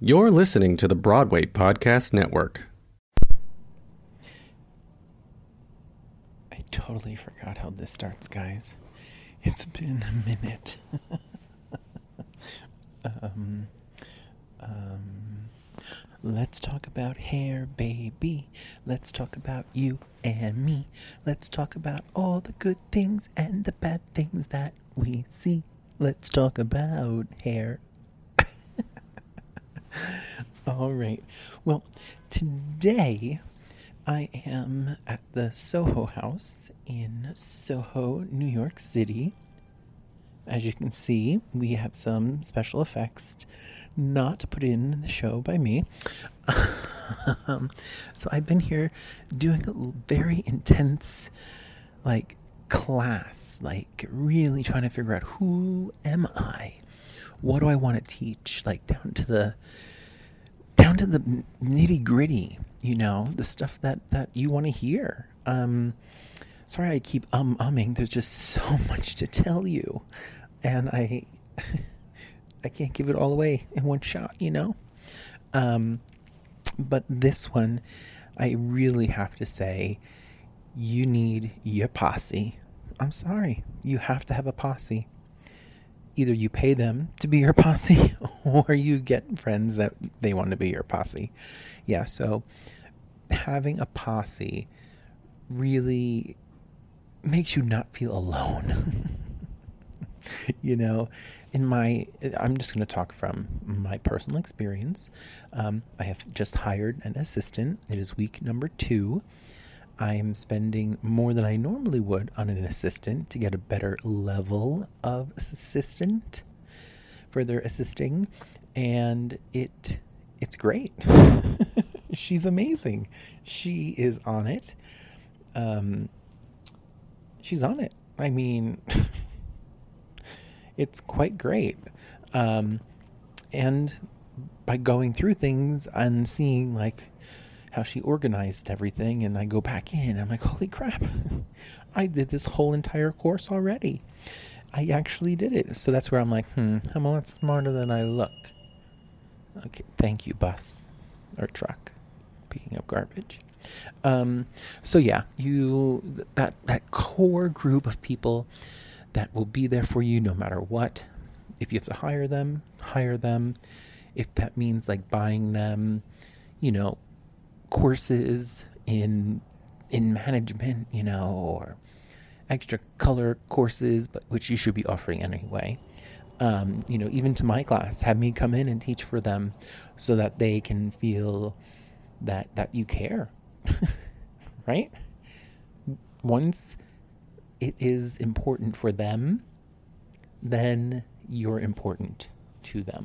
You're listening to the Broadway Podcast Network. I totally forgot how this starts, guys. It's been a minute. Let's talk about hair, baby. Let's talk about you and me. Let's talk about all the good things and the bad things that we see. Let's talk about hair. All right. Well, today I am at the Soho House in Soho, New York City. As you can see, we have some special effects not put in the show by me. So I've been here doing a very intense, class, really trying to figure out who am I? What do I want to teach? Down to the nitty gritty, the stuff that you want to hear. Sorry I keep umming. There's just so much to tell you, and I can't give it all away in one shot, But this one, I really have to say, you need your posse. I'm sorry, you have to have a posse. Either you pay them to be your posse, or you get friends that they want to be your posse. Yeah, so having a posse really makes you not feel alone. I'm just going to talk from my personal experience. I have just hired an assistant. It is week number 2. I am spending more than I normally would on an assistant to get a better level of assistant for their assisting, and it's great. She's amazing. She is on it. She's on it. I mean, it's quite great. And by going through things and seeing how she organized everything, and I go back in, I'm like, holy crap, I did this whole entire course already. I actually did it. So that's where I'm like, I'm a lot smarter than I look. Okay, thank you, bus or truck, picking up garbage. So yeah, that core group of people that will be there for you no matter what. If you have to hire them, hire them. If that means buying them, courses in management, or extra color courses, but which you should be offering anyway. Even to my class, have me come in and teach for them so that they can feel that you care. Right? Once it is important for them, then you're important to them.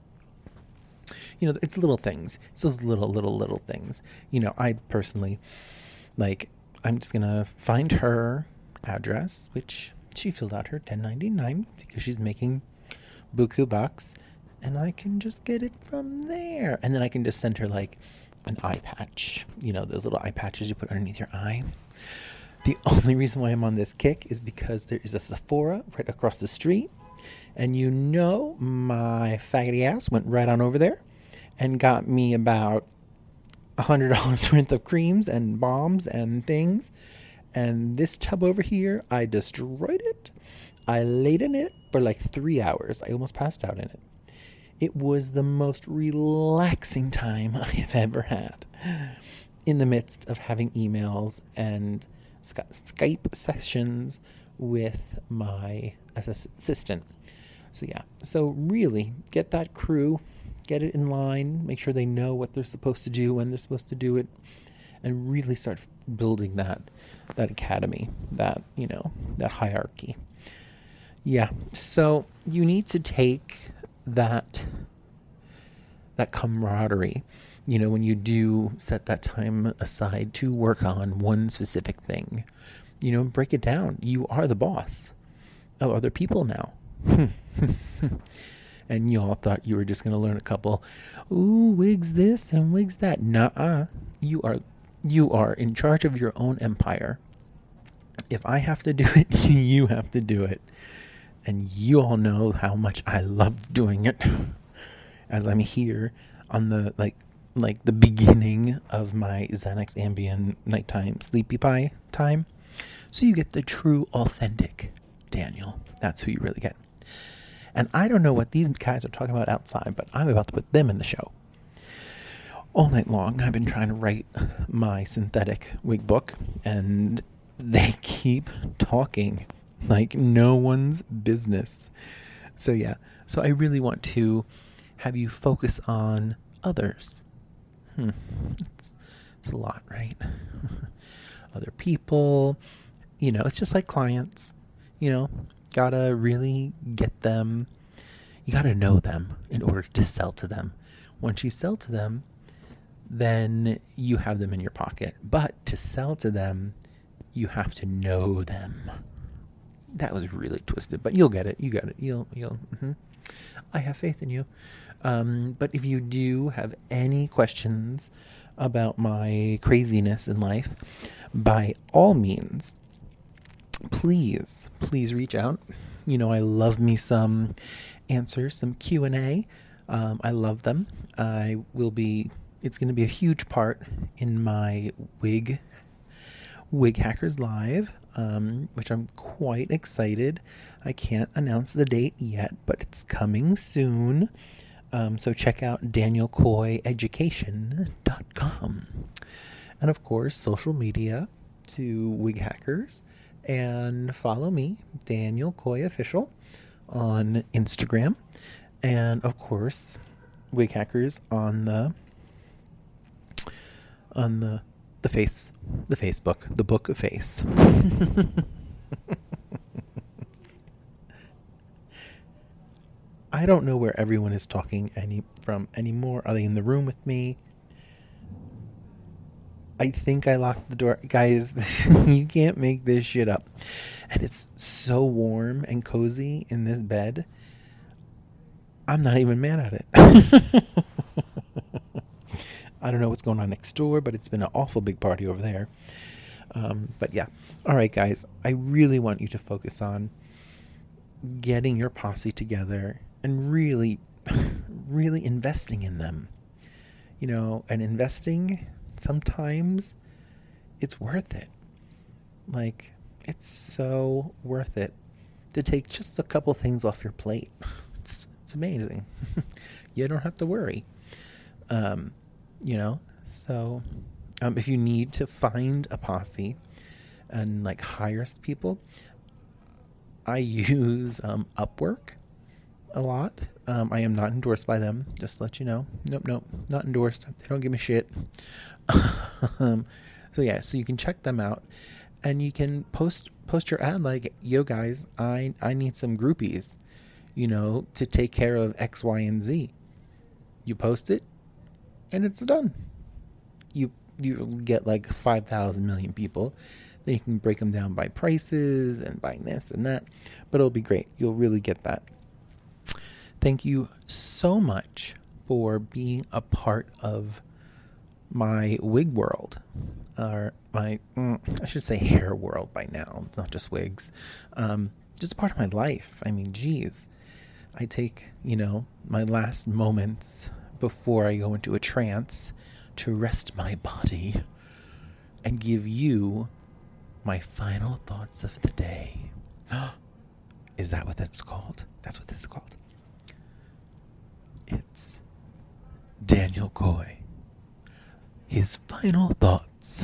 It's little things. It's those little things. I personally, I'm just going to find her address, which she filled out her 1099 because she's making buku bucks, and I can just get it from there. And then I can just send her an eye patch, those little eye patches you put underneath your eye. The only reason why I'm on this kick is because there is a Sephora right across the street, and my faggoty ass went right on over there and got me about $100 worth of creams and balms and things. And this tub over here, I destroyed it. I laid in it for 3 hours. I almost passed out in it. It was the most relaxing time I have ever had, in the midst of having emails and Skype sessions with my assistant. So yeah, so really get that crew, get it in line, make sure they know what they're supposed to do, when they're supposed to do it, and really start building that academy, that hierarchy. Yeah, so you need to take that camaraderie, when you do set that time aside to work on one specific thing, break it down. You are the boss of other people now. And you all thought you were just going to learn a couple, wigs this and wigs that. Nuh-uh. You are in charge of your own empire. If I have to do it, you have to do it. And you all know how much I love doing it. as I'm here on the like the beginning of my Xanax Ambien nighttime sleepy pie time. So you get the true, authentic Daniel. That's who you really get. And I don't know what these guys are talking about outside, but I'm about to put them in the show. All night long, I've been trying to write my synthetic wig book, and they keep talking like no one's business. So yeah, so I really want to have you focus on others. It's a lot, right? Other people, it's just like clients, gotta really get them. You gotta know them in order to sell to them. Once you sell to them, then you have them in your pocket. But to sell to them, you have to know them. That was really twisted, but you'll get it. You got it. You'll. I have faith in you. But if you do have any questions about my craziness in life, by all means, please reach out. I love me some answers, some Q&A. I love them. It's going to be a huge part in my Wig Hackers Live, which I'm quite excited. I can't announce the date yet, but it's coming soon. So check out danielcoyeducation.com. And of course, social media to Wig Hackers. And follow me, Daniel Coy Official, on Instagram. And of course, Wig Hackers on the Facebook, the Book of Face. I don't know where everyone is talking from anymore. Are they in the room with me? I think I locked the door. Guys, you can't make this shit up. And it's so warm and cozy in this bed. I'm not even mad at it. I don't know what's going on next door, but it's been an awful big party over there. But yeah. All right, guys. I really want you to focus on getting your posse together and really, really investing in them. And investing, sometimes it's worth it. Like, it's so worth it to take just a couple things off your plate. It's amazing. You don't have to worry. So if you need to find a posse and hire people, I use Upwork a lot. I am not endorsed by them, just to let you know. Nope, not endorsed. They don't give me shit. So you can check them out, and you can post your ad like, yo guys, I need some groupies, to take care of X, Y, and Z. You post it, and it's done. You get 5,000 million people. Then you can break them down by prices and by this and that, but it'll be great. You'll really get that. Thank you so much for being a part of my wig world, or I should say hair world by now, not just wigs. Just a part of my life. I mean, geez, I take, my last moments before I go into a trance to rest my body and give you my final thoughts of the day. Is that what that's called? That's what this is called. It's Daniel Coy. His final thoughts.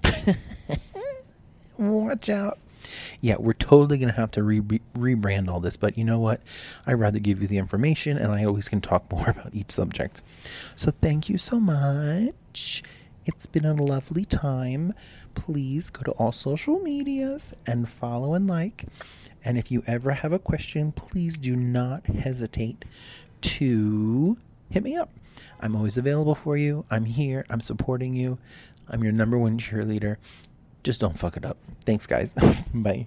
Watch out. Yeah, we're totally going to have to rebrand all this, but you know what? I'd rather give you the information, and I always can talk more about each subject. So thank you so much. It's been a lovely time. Please go to all social medias and follow and like. And if you ever have a question, please do not hesitate to hit me up. I'm always available for you. I'm here. I'm supporting you. I'm your number one cheerleader. Just don't fuck it up. Thanks, guys. Bye.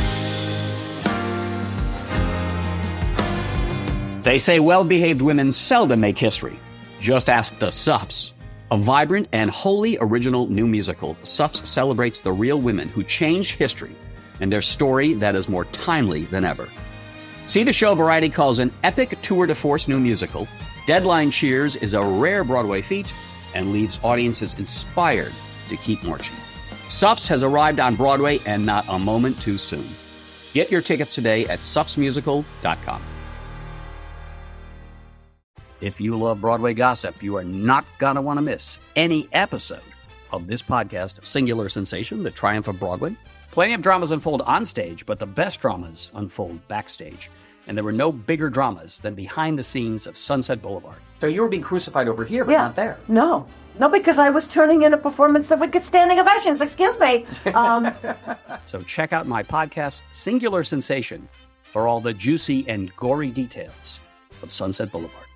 They say well-behaved women seldom make history. Just ask the Suffs. A vibrant and wholly original new musical, Suffs celebrates the real women who changed history and their story that is more timely than ever. See the show Variety calls an epic tour de force new musical, Deadline Cheers is a rare Broadway feat and leaves audiences inspired to keep marching. Suffs has arrived on Broadway and not a moment too soon. Get your tickets today at suffsmusical.com. If you love Broadway gossip, you are not going to want to miss any episode of this podcast, Singular Sensation, The Triumph of Broadway. Plenty of dramas unfold on stage, but the best dramas unfold backstage. And there were no bigger dramas than behind the scenes of Sunset Boulevard. So you were being crucified over here, but not there. No, because I was turning in a performance that would get standing ovations. Excuse me. So check out my podcast, Singular Sensation, for all the juicy and gory details of Sunset Boulevard.